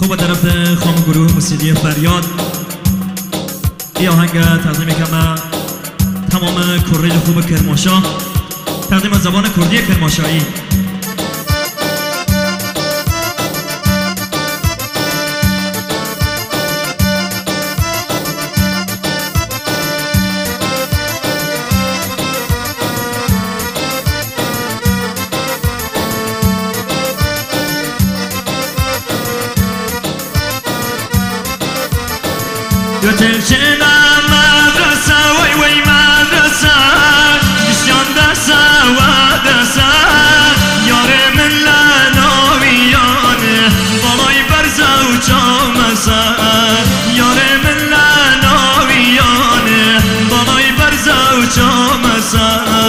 به طرف خام گروه موسیقی فریاد ای آهنگ تقدیم میکنم تمام کره خوب کرمانشاه، تقدیم از زبان کردی کرمانشاهی. گتلچنا مدرسه وی وی مدرسه نشان دسته و دسته یار من لناویانه بالای برزه و چامسه یار من لناویانه بالای برزه و چامسه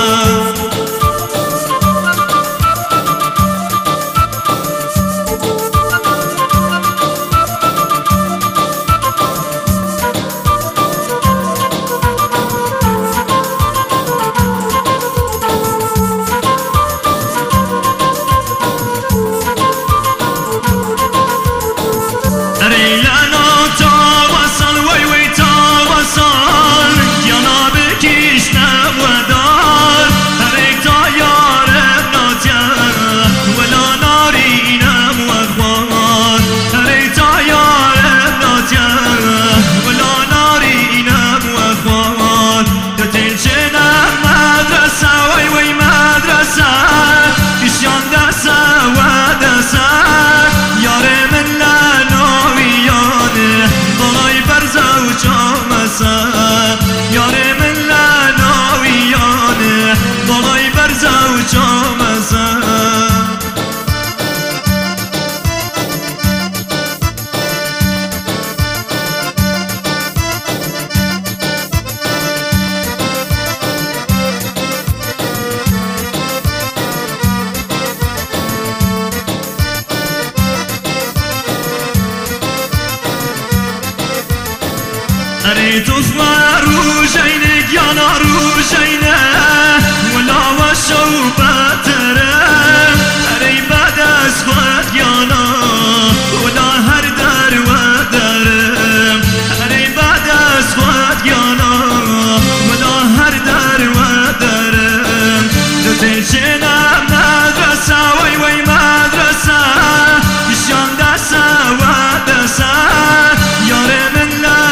اری توفما روشینه گیانا روشینه ولا و شوبتره اری بعد از خود گیانا ولا هر در و درم اری بعد از خود گیانا ولا هر در و درم دو تلچنم مدرسه وی وی مدرسه کشان دسته و دسته یار من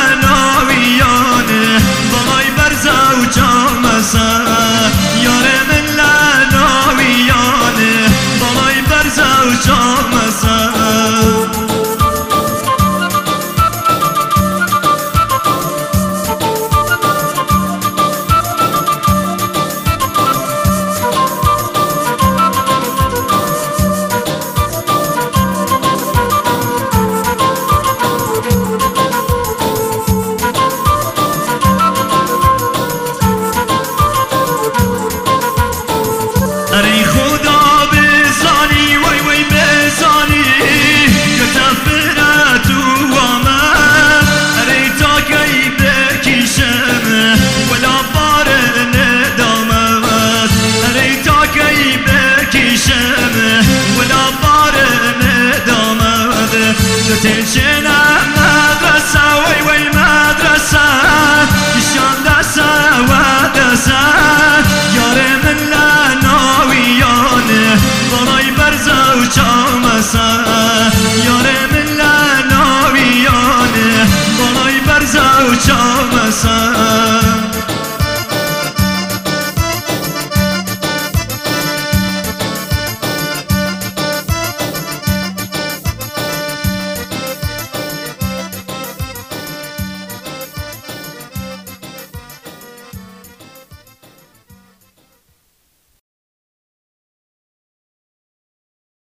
یار من لناویانه بالای برزه و چامسه اری خدا بزانی وی وی بزانی که تفرت و آمد اری تا کی بکشم ولا بار ندامت اری تا کی بکشم ولا بار ندامت